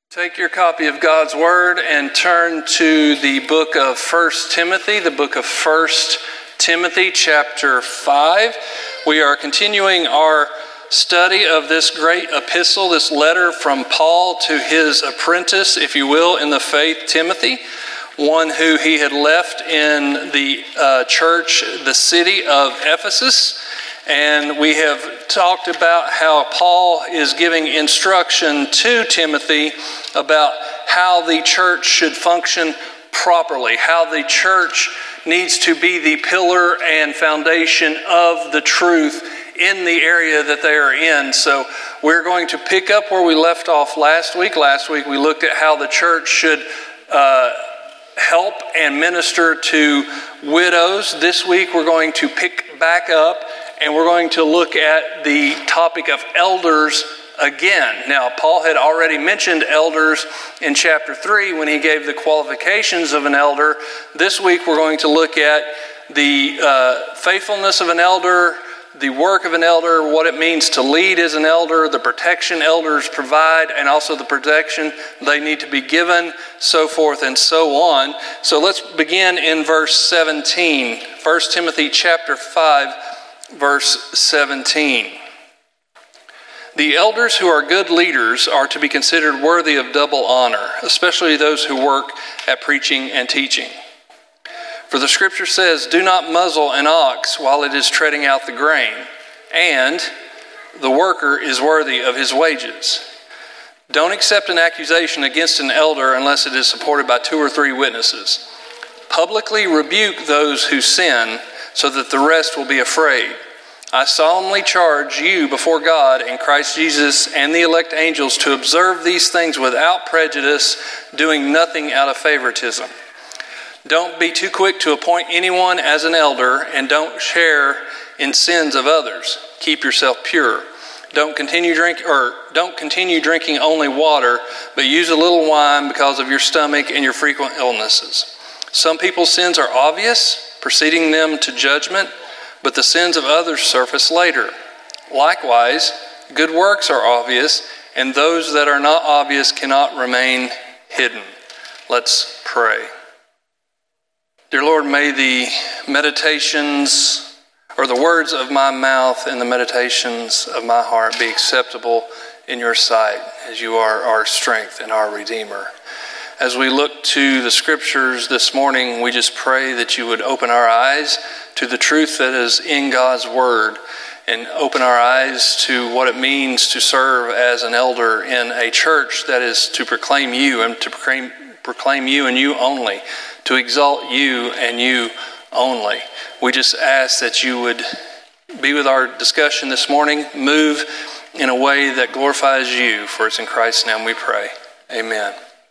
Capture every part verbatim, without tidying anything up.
Take your copy of God's Word and turn to the book of First Timothy, the book of First Timothy, chapter five. We are continuing our study of this great epistle, this letter from Paul to his apprentice, if you will, in the faith, Timothy, one who he had left in the uh, church, the city of Ephesus. And we have talked about how Paul is giving instruction to Timothy about how the church should function properly, how the church needs to be the pillar and foundation of the truth in the area that they are in. So we're going to pick up where we left off last week. Last week we looked at how the church should uh, help and minister to widows. This week we're going to pick back up and we're going to look at the topic of elders again. Now, Paul had already mentioned elders in chapter three when he gave the qualifications of an elder. This week we're going to look at the uh, faithfulness of an elder, the work of an elder, what it means to lead as an elder, the protection elders provide, and also the protection they need to be given, so forth and so on. So let's begin in verse seventeen. First Timothy chapter five, verse seventeen. The elders who are good leaders are to be considered worthy of double honor, especially those who work at preaching and teaching. For the scripture says, "Do not muzzle an ox while it is treading out the grain, and the worker is worthy of his wages. Don't accept an accusation against an elder unless it is supported by two or three witnesses. Publicly rebuke those who sin, so that the rest will be afraid. I solemnly charge you before God and Christ Jesus and the elect angels to observe these things without prejudice, doing nothing out of favoritism. Don't be too quick to appoint anyone as an elder, and don't share in sins of others. Keep yourself pure. Don't continue drink or don't continue drinking only water, but use a little wine because of your stomach and your frequent illnesses. Some people's sins are obvious, preceding them to judgment, but the sins of others surface later. Likewise, good works are obvious, and those that are not obvious cannot remain hidden." Let's pray. Dear Lord, may the meditations or the words of my mouth and the meditations of my heart be acceptable in your sight, as you are our strength and our Redeemer. As we look to the scriptures this morning, we just pray that you would open our eyes to the truth that is in God's word, and open our eyes to what it means to serve as an elder in a church that is to proclaim you and to proclaim, proclaim you and you only, to exalt you and you only. We just ask that you would be with our discussion this morning, move in a way that glorifies you, for it's in Christ's name we pray. Amen.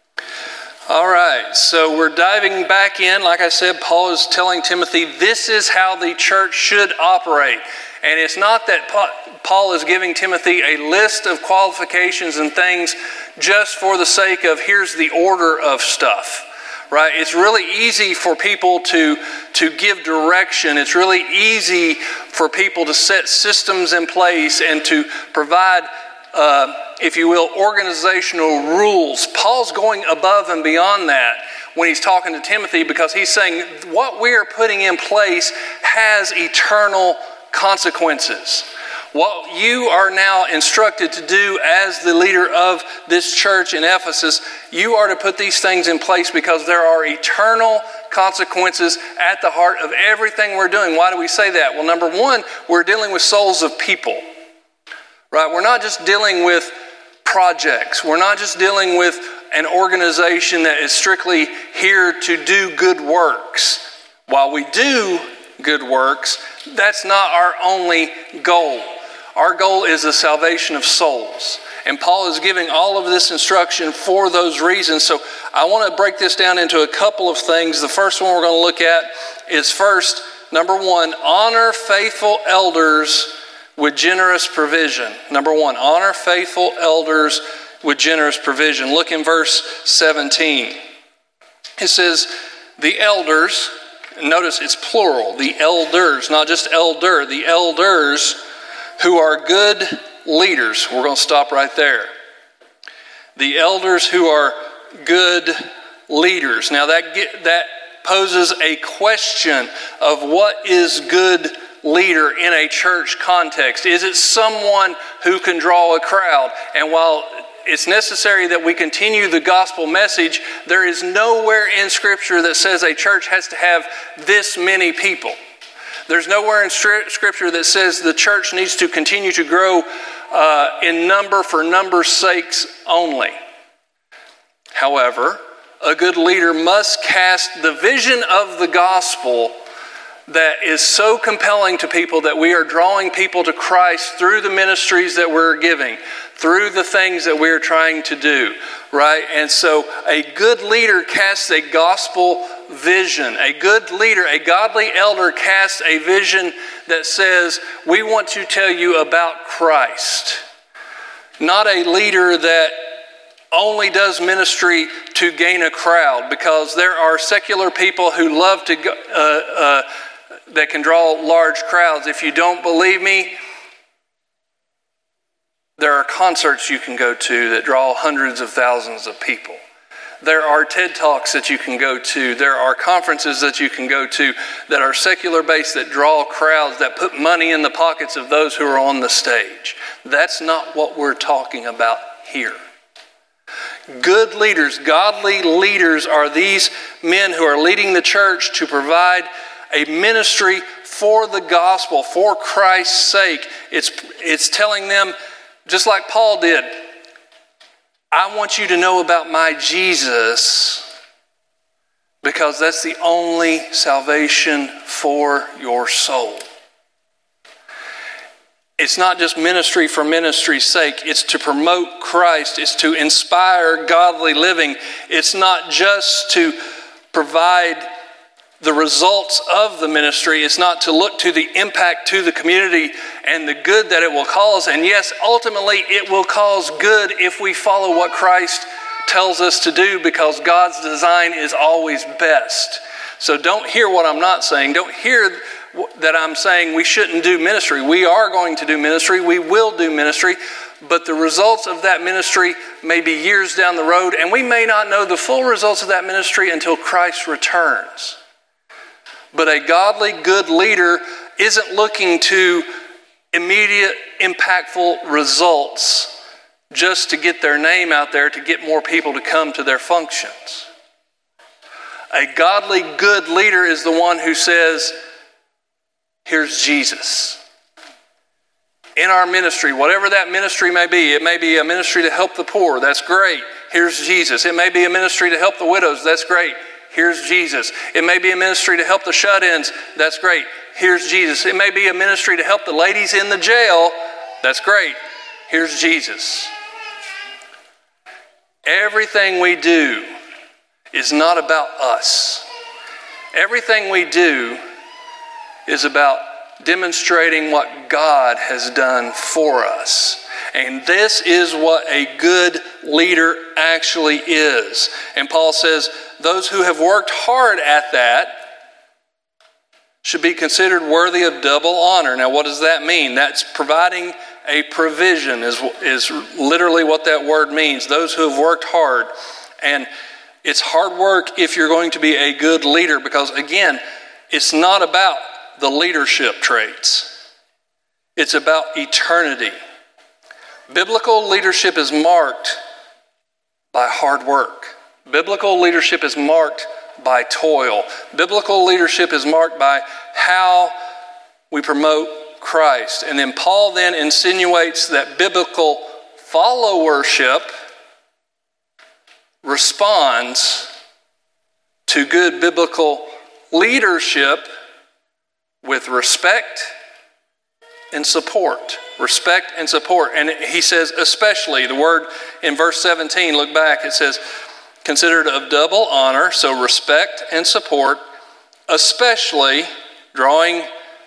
All right, so we're diving back in. Like I said, Paul is telling Timothy this is how the church should operate. And it's not that Paul is giving Timothy a list of qualifications and things just for the sake of here's the order of stuff, right? It's really easy for people to, to give direction. It's really easy for people to set systems in place and to provide Uh, if you will, organizational rules. Paul's going above and beyond that when he's talking to Timothy, because he's saying what we are putting in place has eternal consequences. What you are now instructed to do as the leader of this church in Ephesus, you are to put these things in place because there are eternal consequences at the heart of everything we're doing. Why do we say that? Well, number one, we're dealing with souls of people. Right? We're not just dealing with projects. We're not just dealing with an organization that is strictly here to do good works. While we do good works, that's not our only goal. Our goal is the salvation of souls. And Paul is giving all of this instruction for those reasons. So I want to break this down into a couple of things. The first one we're going to look at is first, number one, honor faithful elders with generous provision. Number one, honor faithful elders with generous provision. Look in verse seventeen. It says, the elders, notice it's plural, the elders, not just elder, the elders who are good leaders. We're going to stop right there. The elders who are good leaders. Now that get, that poses a question of what is good leader in a church context. Is it someone who can draw a crowd? And while it's necessary that we continue the gospel message, there is nowhere in Scripture that says a church has to have this many people. There's nowhere in Scripture that says the church needs to continue to grow uh, in number for number's sakes only. However, a good leader must cast the vision of the gospel that is so compelling to people that we are drawing people to Christ through the ministries that we're giving, through the things that we're trying to do, right? And so a good leader casts a gospel vision. A good leader, a godly elder casts a vision that says, we want to tell you about Christ. Not a leader that only does ministry to gain a crowd, because there are secular people who love to go, uh, uh, that can draw large crowds. If you don't believe me, there are concerts you can go to that draw hundreds of thousands of people. There are TED Talks that you can go to. There are conferences that you can go to that are secular based, that draw crowds, that put money in the pockets of those who are on the stage. That's not what we're talking about here. Good leaders, godly leaders, are these men who are leading the church to provide a ministry for the gospel, for Christ's sake. It's, it's telling them, just like Paul did, I want you to know about my Jesus, because that's the only salvation for your soul. It's not just ministry for ministry's sake. It's to promote Christ. It's to inspire godly living. It's not just to provide the results of the ministry. It's not to look to the impact to the community and the good that it will cause. And yes, ultimately it will cause good if we follow what Christ tells us to do, because God's design is always best. So don't hear what I'm not saying. Don't hear that I'm saying we shouldn't do ministry. We are going to do ministry. We will do ministry. But the results of that ministry may be years down the road, and we may not know the full results of that ministry until Christ returns. But a godly, good leader isn't looking to immediate, impactful results just to get their name out there, to get more people to come to their functions. A godly, good leader is the one who says, here's Jesus. In our ministry, whatever that ministry may be, it may be a ministry to help the poor, that's great. Here's Jesus. It may be a ministry to help the widows, that's great. Here's Jesus. It may be a ministry to help the shut-ins. That's great. Here's Jesus. It may be a ministry to help the ladies in the jail. That's great. Here's Jesus. Everything we do is not about us. Everything we do is about demonstrating what God has done for us. And this is what a good leader actually is. And Paul says, those who have worked hard at that should be considered worthy of double honor. Now, what does that mean? That's providing a provision is, is literally what that word means. Those who have worked hard. And it's hard work if you're going to be a good leader, because, again, it's not about the leadership traits. It's about eternity. Biblical leadership is marked by hard work. Biblical leadership is marked by toil. Biblical leadership is marked by how we promote Christ. And then Paul then insinuates that biblical followership responds to good biblical leadership with respect and support. Respect and support. And he says especially, the word in verse seventeen, look back, it says considered of double honor, so respect and support, especially drawing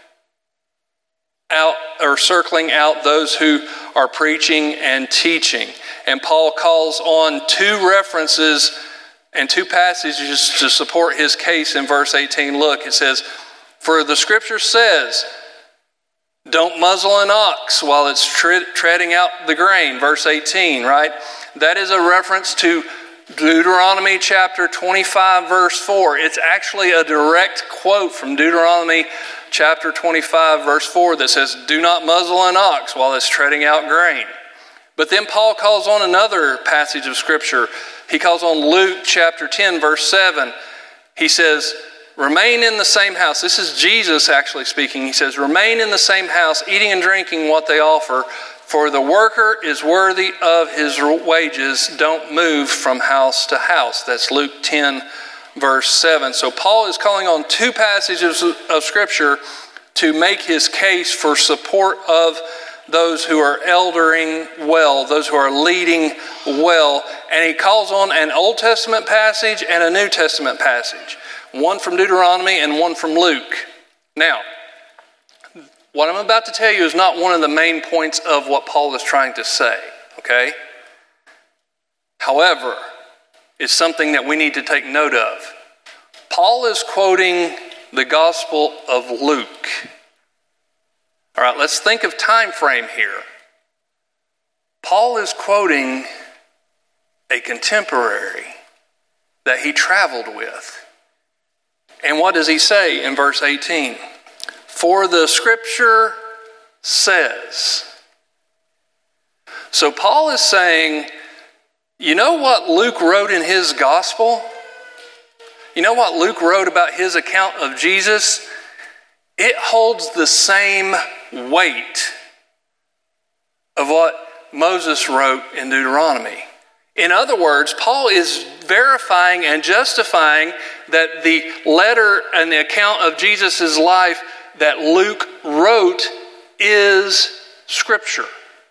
out or circling out those who are preaching and teaching. And Paul calls on two references and two passages to support his case in verse eighteen. Look, it says, for the scripture says, Don't muzzle an ox while it's tre- treading out the grain, verse eighteen, right? That is a reference to Deuteronomy chapter twenty-five, verse four. It's actually a direct quote from Deuteronomy chapter twenty-five, verse four that says, do not muzzle an ox while it's treading out grain. But then Paul calls on another passage of Scripture. He calls on Luke chapter ten, verse seven. He says, remain in the same house. This is Jesus actually speaking. He says, remain in the same house, eating and drinking what they offer, for the worker is worthy of his wages. Don't move from house to house. That's Luke ten, verse seven. So Paul is calling on two passages of Scripture to make his case for support of those who are eldering well, those who are leading well. And he calls on an Old Testament passage and a New Testament passage. One from Deuteronomy and one from Luke. Now, what I'm about to tell you is not one of the main points of what Paul is trying to say, okay? However, it's something that we need to take note of. Paul is quoting the Gospel of Luke. All right, let's think of time frame here. Paul is quoting a contemporary that he traveled with. And what does he say in verse eighteen? For the Scripture says. So Paul is saying, you know what Luke wrote in his gospel? You know what Luke wrote about his account of Jesus? It holds the same weight of what Moses wrote in Deuteronomy. In other words, Paul is verifying and justifying that the letter and the account of Jesus' life that Luke wrote is Scripture.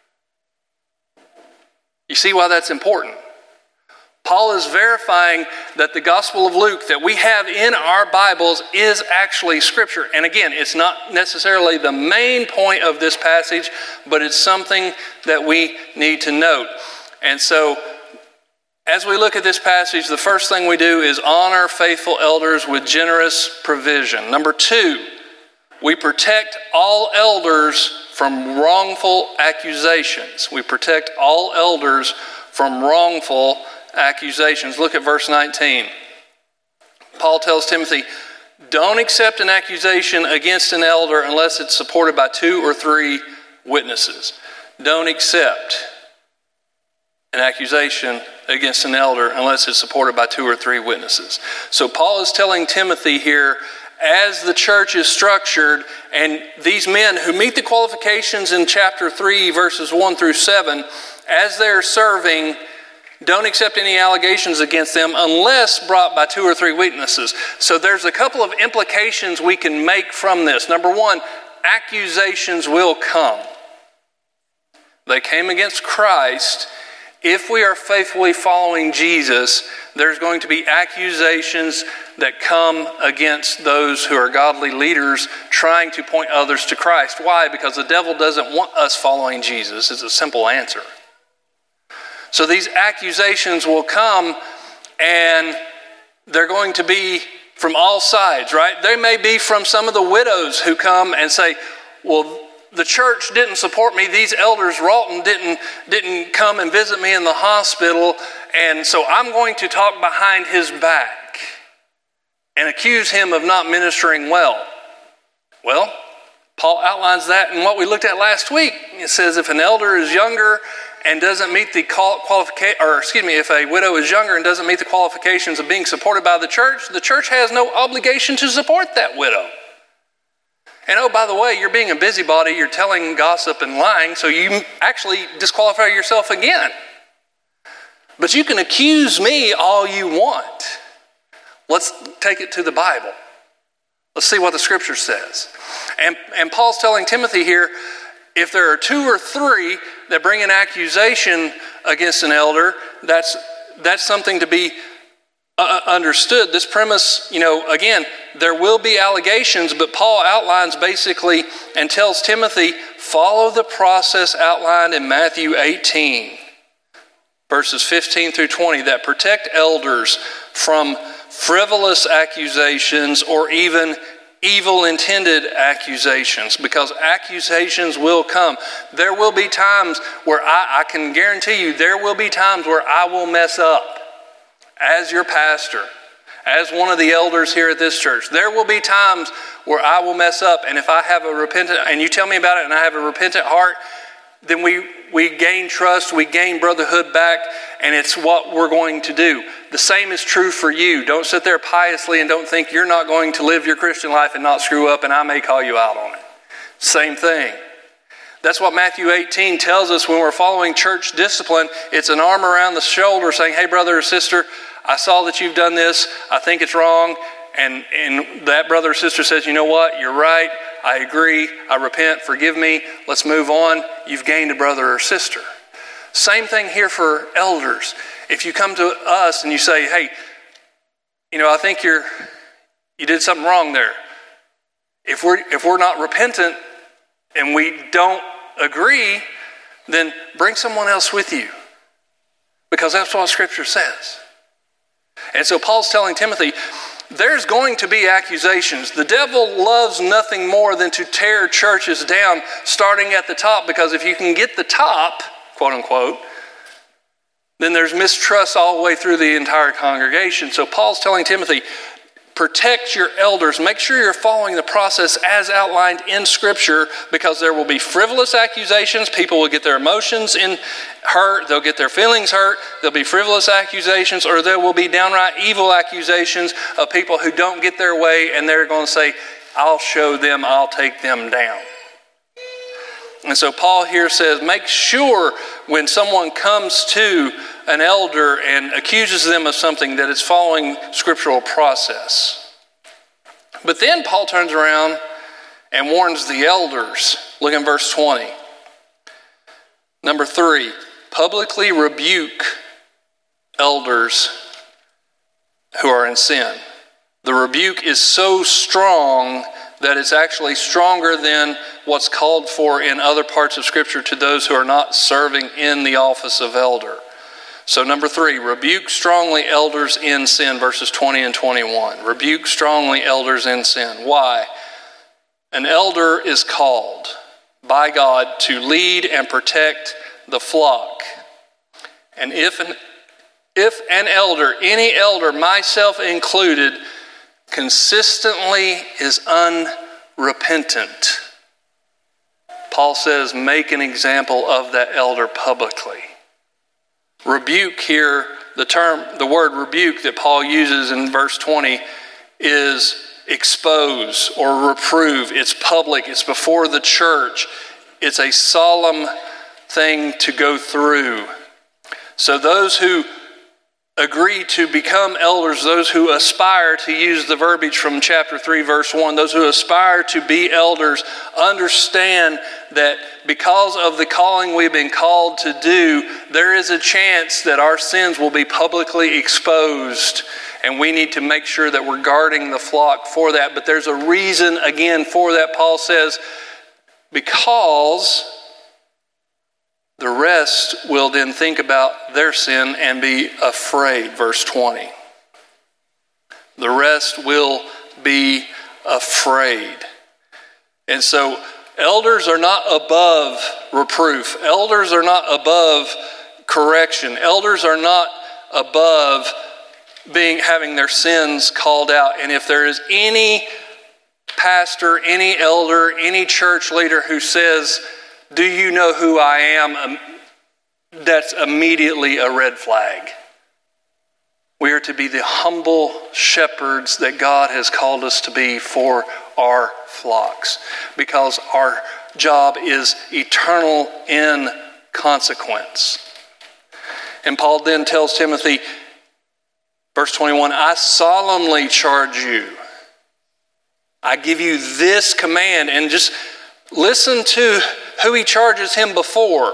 You see why that's important? Paul is verifying that the Gospel of Luke that we have in our Bibles is actually Scripture. And again, it's not necessarily the main point of this passage, but it's something that we need to note. And so, as we look at this passage, the first thing we do is honor faithful elders with generous provision. Number two, we protect all elders from wrongful accusations. We protect all elders from wrongful accusations. Look at verse nineteen. Paul tells Timothy, don't accept an accusation against an elder unless it's supported by two or three witnesses. Don't accept an accusation against an elder unless it's supported by two or three witnesses. So Paul is telling Timothy here, as the church is structured, and these men who meet the qualifications in chapter three, verses one through seven, as they're serving, don't accept any allegations against them unless brought by two or three witnesses. So there's a couple of implications we can make from this. Number one, accusations will come. They came against Christ. If we are faithfully following Jesus, there's going to be accusations that come against those who are godly leaders trying to point others to Christ. Why? Because the devil doesn't want us following Jesus. It's a simple answer. So these accusations will come, and they're going to be from all sides, right? They may be from some of the widows who come and say, well, the church didn't support me. These elders, Ralton, didn't, didn't come and visit me in the hospital, and so I'm going to talk behind his back and accuse him of not ministering well. Well, Paul outlines that in what we looked at last week. It says if an elder is younger and doesn't meet the qualification, or excuse me, if a widow is younger and doesn't meet the qualifications of being supported by the church, the church has no obligation to support that widow. And oh, by the way, you're being a busybody, you're telling gossip and lying, so you actually disqualify yourself again. But you can accuse me all you want. Let's take it to the Bible. Let's see what the Scripture says. And, and Paul's telling Timothy here, if there are two or three that bring an accusation against an elder, that's that's something to be uh, understood. This premise, you know, again, there will be allegations, but Paul outlines basically and tells Timothy, follow the process outlined in Matthew eighteen, verses fifteen through twenty, that protect elders from frivolous accusations or even evil intended accusations, because accusations will come. There will be times where I, I can guarantee you there will be times where I will mess up as your pastor, as one of the elders here at this church. There will be times where I will mess up, and if I have a repentant, and you tell me about it and I have a repentant heart, then we, we gain trust, we gain brotherhood back, and it's what we're going to do. The same is true for you. Don't sit there piously and don't think you're not going to live your Christian life and not screw up, and I may call you out on it. Same thing. That's what Matthew eighteen tells us when we're following church discipline. It's an arm around the shoulder saying, hey, brother or sister, I saw that you've done this. I think it's wrong. And, and that brother or sister says, you know what? You're right. I agree. I repent. Forgive me. Let's move on. You've gained a brother or sister. Same thing here for elders. If you come to us and you say, hey, you know, I think you're you did something wrong there. If we're if we're not repentant and we don't agree, then bring someone else with you. Because that's what Scripture says. And so Paul's telling Timothy, there's going to be accusations. The devil loves nothing more than to tear churches down, starting at the top, because if you can get the top, quote unquote, then there's mistrust all the way through the entire congregation. So Paul's telling Timothy, protect your elders. Make sure you're following the process as outlined in Scripture, because there will be frivolous accusations. People will get their emotions in hurt. They'll get their feelings hurt. There'll be frivolous accusations, or there will be downright evil accusations of people who don't get their way, and they're going to say, I'll show them, I'll take them down. And so Paul here says, make sure when someone comes to an elder and accuses them of something that it's following scriptural process. But then Paul turns around and warns the elders. Look in verse twenty. Number three, publicly rebuke elders who are in sin. The rebuke is so strong that it's actually stronger than what's called for in other parts of Scripture to those who are not serving in the office of elder. So number three, rebuke strongly elders in sin, verses twenty and twenty-one. Rebuke strongly elders in sin. Why? An elder is called by God to lead and protect the flock. And if an, if an elder, any elder, myself included, consistently is unrepentant, Paul says, make an example of that elder publicly. Rebuke here, the term, the word rebuke that Paul uses in verse twenty is expose or reprove. It's public. It's before the church. It's a solemn thing to go through. So those who agree to become elders, those who aspire, to use the verbiage from chapter three, verse one, those who aspire to be elders understand that because of the calling we've been called to do, there is a chance that our sins will be publicly exposed, and we need to make sure that we're guarding the flock for that. But there's a reason, again, for that. Paul says, because the rest will then think about their sin and be afraid, verse twenty. The rest will be afraid. And so elders are not above reproof. Elders are not above correction. Elders are not above being having their sins called out. And if there is any pastor, any elder, any church leader who says, do you know who I am? That's immediately a red flag. We are to be the humble shepherds that God has called us to be for our flocks, because our job is eternal in consequence. And Paul then tells Timothy, verse twenty-one, I solemnly charge you. I give you this command. And just listen to who he charges him before.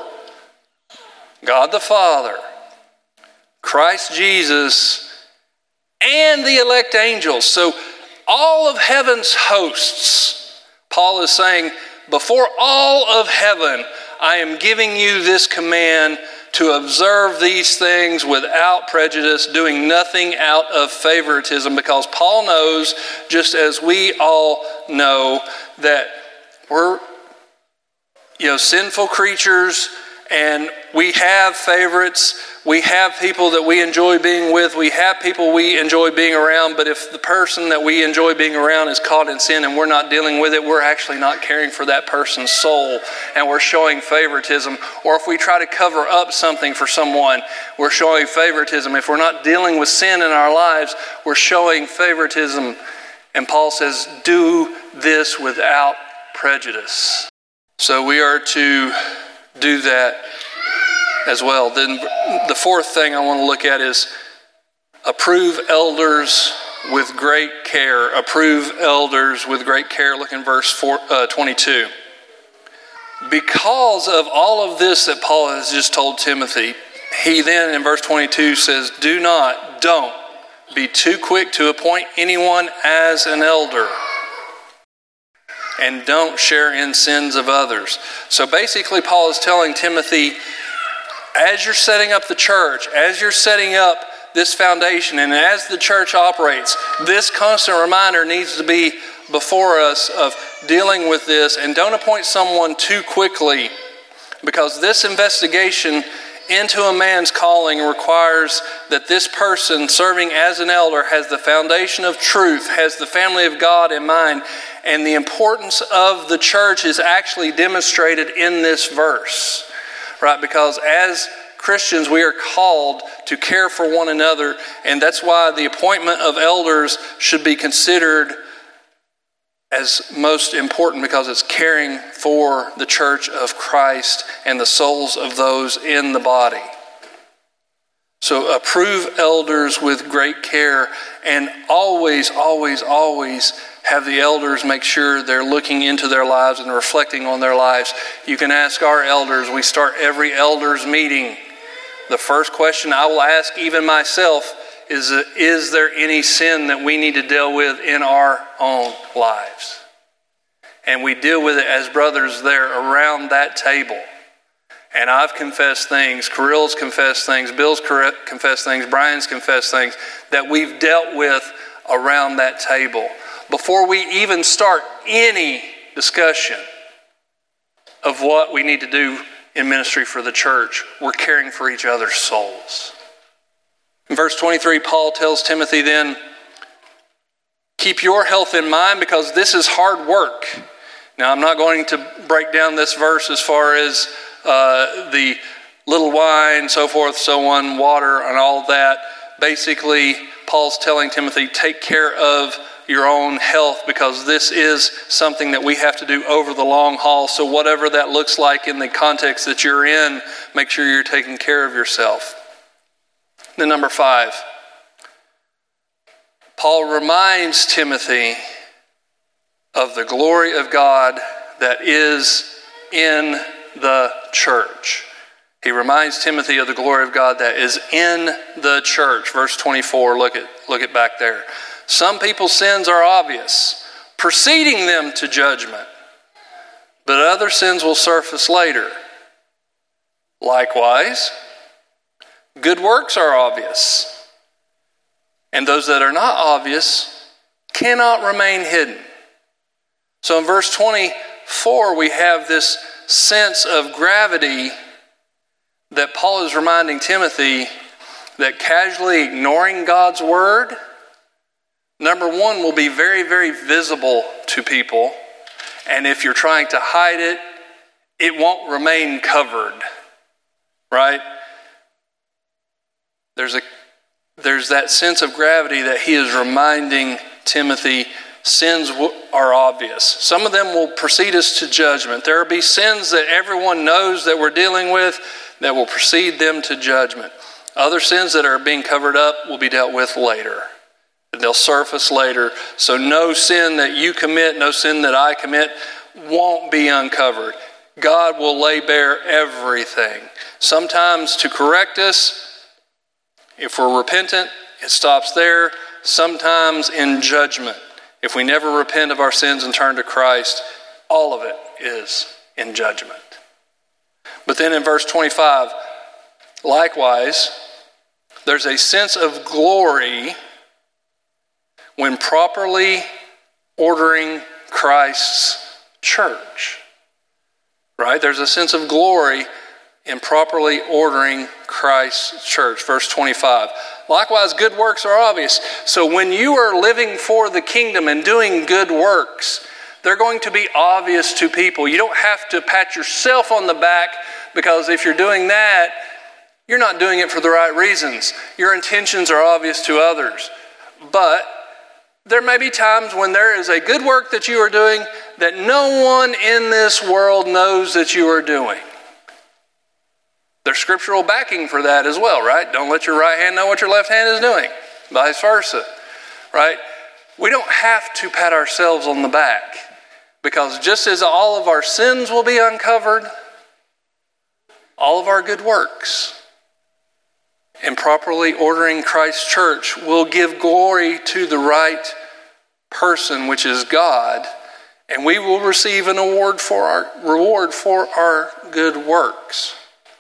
God the Father, Christ Jesus, and the elect angels. So all of heaven's hosts, Paul is saying, before all of heaven, I am giving you this command to observe these things without prejudice, doing nothing out of favoritism, because Paul knows, just as we all know, that we're, you know, sinful creatures, and we have favorites. We have people that we enjoy being with. We have people we enjoy being around. But if the person that we enjoy being around is caught in sin and we're not dealing with it, we're actually not caring for that person's soul, and we're showing favoritism. Or if we try to cover up something for someone, we're showing favoritism. If we're not dealing with sin in our lives, we're showing favoritism. And Paul says, do this without prejudice. So we are to do that as well. Then the fourth thing I want to look at is approve elders with great care. Approve elders with great care. Look in verse four, uh, twenty-two. Because of all of this that Paul has just told Timothy, he then in verse twenty-two says, do not, don't be too quick to appoint anyone as an elder, and don't share in sins of others. So basically Paul is telling Timothy, as you're setting up the church, as you're setting up this foundation, and as the church operates, this constant reminder needs to be before us of dealing with this. And don't appoint someone too quickly, because this investigation into a man's calling requires that this person serving as an elder has the foundation of truth, has the family of God in mind, and the importance of the church is actually demonstrated in this verse, right? Because as Christians, we are called to care for one another, and that's why the appointment of elders should be considered as most important, because it's caring for the church of Christ and the souls of those in the body. So approve elders with great care, and always, always, always have the elders make sure they're looking into their lives and reflecting on their lives. You can ask our elders. We start every elders meeting. The first question I will ask even myself is, is there any sin that we need to deal with in our own lives? And we deal with it as brothers there around that table. And I've confessed things, Kirill's confessed things, Bill's confessed things, Brian's confessed things that we've dealt with around that table. Before we even start any discussion of what we need to do in ministry for the church, we're caring for each other's souls. In verse twenty-three, Paul tells Timothy then, keep your health in mind, because this is hard work. Now, I'm not going to break down this verse as far as uh, the little wine, so forth, so on, water, and all that. Basically, Paul's telling Timothy, take care of your own health, because this is something that we have to do over the long haul. So whatever that looks like in the context that you're in, make sure you're taking care of yourself. Then number five, Paul reminds Timothy of the glory of God that is in the church. He reminds Timothy of the glory of God that is in the church. Verse twenty-four, look at look at back there. Some people's sins are obvious, preceding them to judgment, but other sins will surface later. Likewise, good works are obvious, and those that are not obvious cannot remain hidden. So in verse twenty-four, we have this sense of gravity that Paul is reminding Timothy that casually ignoring God's word, number one, will be very, very visible to people. And if you're trying to hide it, it won't remain covered, right? There's a there's that sense of gravity that he is reminding Timothy. Sins are obvious. Some of them will precede us to judgment. There will be sins that everyone knows that we're dealing with that will precede them to judgment. Other sins that are being covered up will be dealt with later. They'll surface later. So no sin that you commit, no sin that I commit won't be uncovered. God will lay bare everything. Sometimes to correct us, if we're repentant, it stops there. Sometimes in judgment. If we never repent of our sins and turn to Christ, all of it is in judgment. But then in verse twenty-five, Likewise, there's a sense of glory when properly ordering Christ's church. Right? There's a sense of glory in properly ordering Christ's church. Verse twenty-five. Likewise, good works are obvious. So when you are living for the kingdom and doing good works, they're going to be obvious to people. You don't have to pat yourself on the back, because if you're doing that, you're not doing it for the right reasons. Your intentions are obvious to others. But there may be times when there is a good work that you are doing that no one in this world knows that you are doing. There's scriptural backing for that as well, right? Don't let your right hand know what your left hand is doing. Vice versa, right? We don't have to pat ourselves on the back, because just as all of our sins will be uncovered, all of our good works in properly ordering Christ's church will give glory to the right person, which is God, and we will receive an award for our reward for our good works.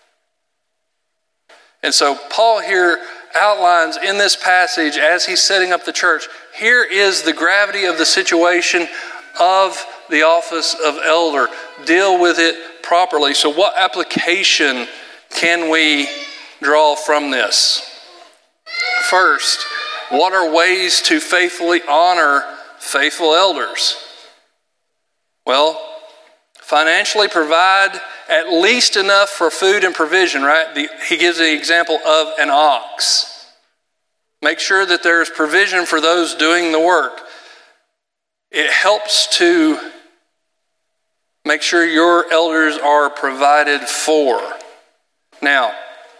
And so Paul here outlines in this passage, as he's setting up the church, here is the gravity of the situation of the office of elder. Deal with it properly. So what application can we draw from this? First, what are ways to faithfully honor faithful elders? Well, financially provide at least enough for food and provision, right? The, he gives the example of an ox. Make sure that there's provision for those doing the work. It helps to make sure your elders are provided for. Now,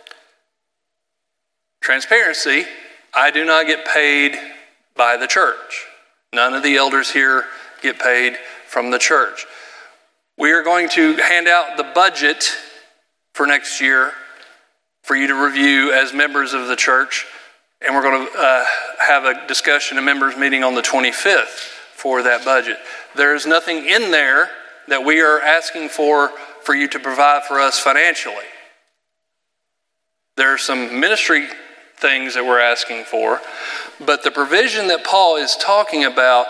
transparency, I do not get paid by the church. None of the elders here get paid from the church. We are going to hand out the budget for next year for you to review as members of the church. And we're going to uh, have a discussion, a members meeting on the twenty-fifth for that budget. There is nothing in there that we are asking for for you to provide for us financially. There are some ministry things that we're asking for, but the provision that Paul is talking about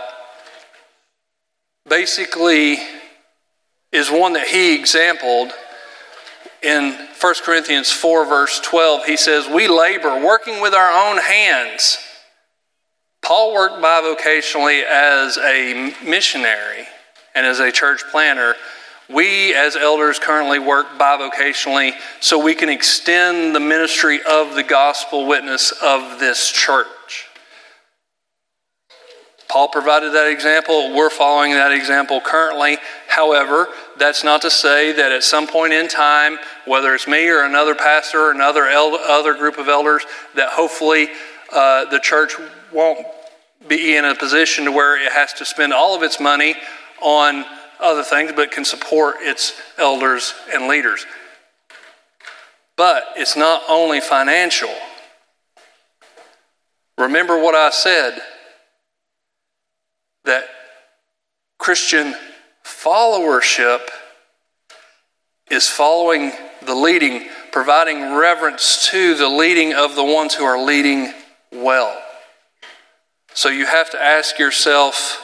basically is one that he exampled in First Corinthians four, verse twelve. He says, we labor, working with our own hands. Paul worked bivocationally as a missionary and as a church planter. We as elders currently work bivocationally so we can extend the ministry of the gospel witness of this church. Paul provided that example. We're following that example currently. However, that's not to say that at some point in time, whether it's me or another pastor or another el- other group of elders, that hopefully uh, the church won't be in a position to where it has to spend all of its money on other things, but can support its elders and leaders. But it's not only financial. Remember what I said, that Christian followership is following the leading, providing reverence to the leading of the ones who are leading well. So you have to ask yourself,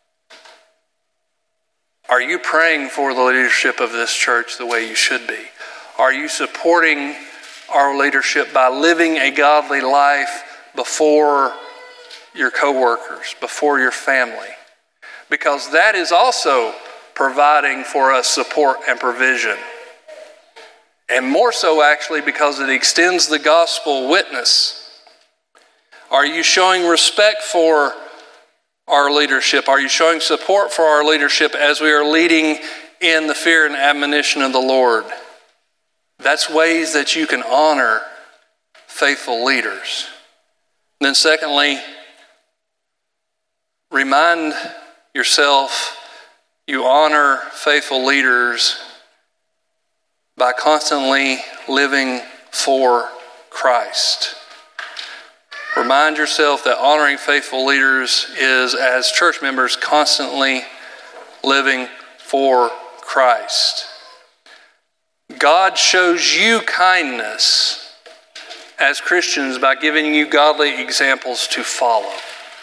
are you praying for the leadership of this church the way you should be? Are you supporting our leadership by living a godly life before your coworkers, before your family? Because that is also providing for us support and provision. And more so actually because it extends the gospel witness. Are you showing respect for our leadership? Are you showing support for our leadership as we are leading in the fear and admonition of the Lord? That's ways that you can honor faithful leaders. And then secondly, remind yourself you honor faithful leaders by constantly living for Christ. Remind yourself that honoring faithful leaders is, as church members, constantly living for Christ. God shows you kindness as Christians by giving you godly examples to follow.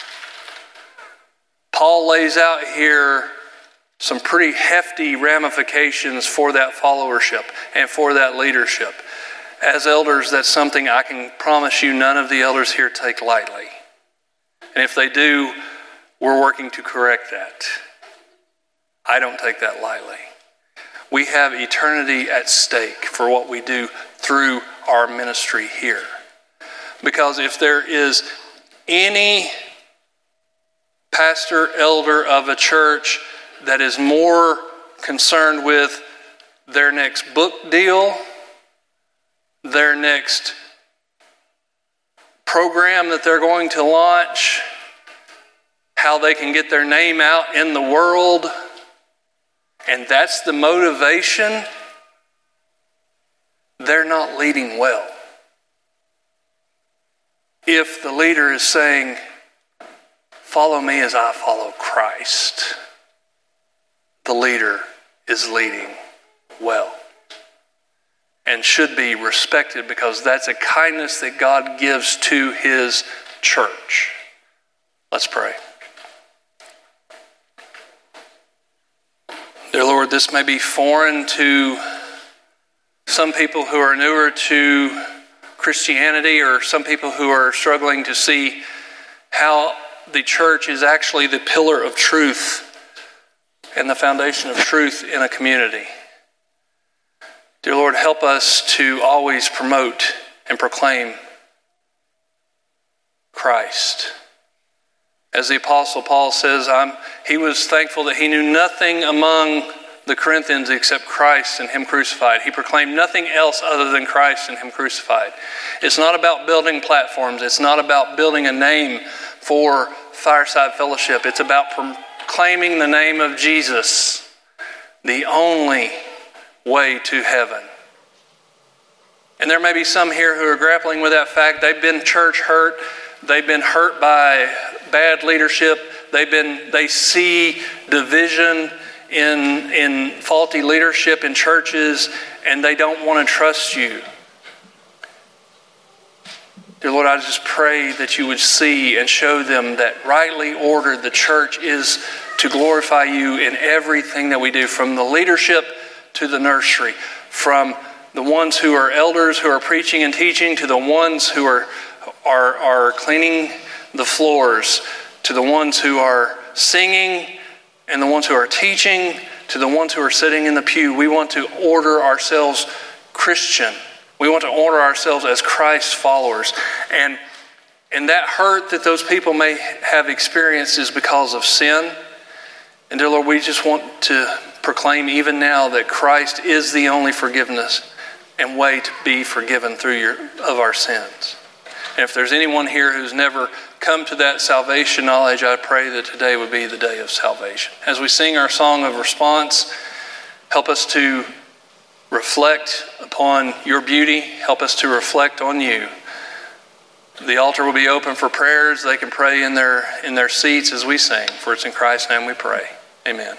Paul lays out here some pretty hefty ramifications for that followership and for that leadership. As elders, that's something I can promise you none of the elders here take lightly. And if they do, we're working to correct that. I don't take that lightly. We have eternity at stake for what we do through our ministry here. Because if there is any pastor, elder of a church that is more concerned with their next book deal, their next program that they're going to launch, how they can get their name out in the world, and that's the motivation, they're not leading well. If the leader is saying, follow me as I follow Christ, the leader is leading well and should be respected because that's a kindness that God gives to his church. Let's pray. Dear Lord, this may be foreign to some people who are newer to Christianity or some people who are struggling to see how the church is actually the pillar of truth and the foundation of truth in a community. Dear Lord, help us to always promote and proclaim Christ. As the Apostle Paul says, I'm, he was thankful that he knew nothing among the Corinthians except Christ and him crucified. He proclaimed nothing else other than Christ and him crucified. It's not about building platforms. It's not about building a name for Fireside Fellowship. It's about proclaiming the name of Jesus, the only way to heaven. And there may be some here who are grappling with that fact. They've been church hurt. They've been hurt by bad leadership. They've been, they see division in, in faulty leadership in churches, and they don't want to trust you. Dear Lord, I just pray that you would see and show them that rightly ordered the church is to glorify you in everything that we do, from the leadership to the nursery, from the ones who are elders who are preaching and teaching to the ones who are are, are cleaning the floors, to the ones who are singing and the ones who are teaching, to the ones who are sitting in the pew. We want to order ourselves Christian. We want to order ourselves as Christ followers. And, and that hurt that those people may have experienced is because of sin. And dear Lord, we just want to proclaim even now that Christ is the only forgiveness and way to be forgiven through your of our sins. And if there's anyone here who's never come to that salvation knowledge, I pray that today would be the day of salvation. As we sing our song of response, help us to reflect upon your beauty. Help us to reflect on you. The altar will be open for prayers. They can pray in their in their seats as we sing. For it's in Christ's name we pray. Amen.